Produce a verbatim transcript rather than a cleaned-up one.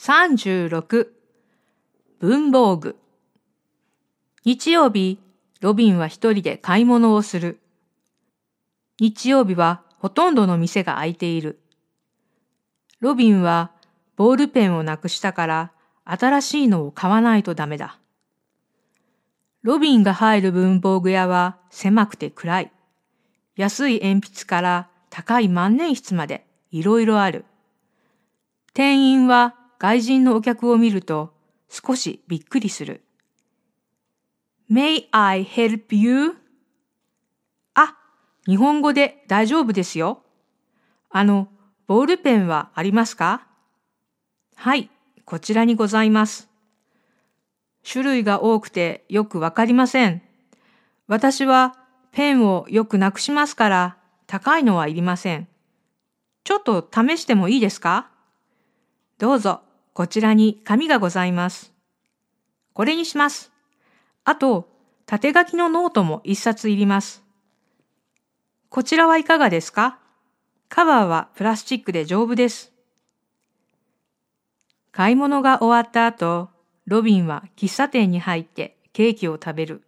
さんじゅうろく文房具。日曜日、ロビンは一人で買い物をする。日曜日はほとんどの店が開いている。ロビンはボールペンをなくしたから新しいのを買わないとダメだ。ロビンが入る文房具屋は狭くて暗い。安い鉛筆から高い万年筆までいろいろある。店員は外人のお客を見ると少しびっくりする。May I help you? あ、日本語で大丈夫ですよ。あの、ボールペンはありますか？はい、こちらにございます。種類が多くてよくわかりません。私はペンをよくなくしますから高いのはいりません。ちょっと試してもいいですか？どうぞ、こちらに紙がございます。これにします。あと、縦書きのノートも一冊いります。こちらはいかがですか？カバーはプラスチックで丈夫です。買い物が終わった後、ロビンは喫茶店に入ってケーキを食べる。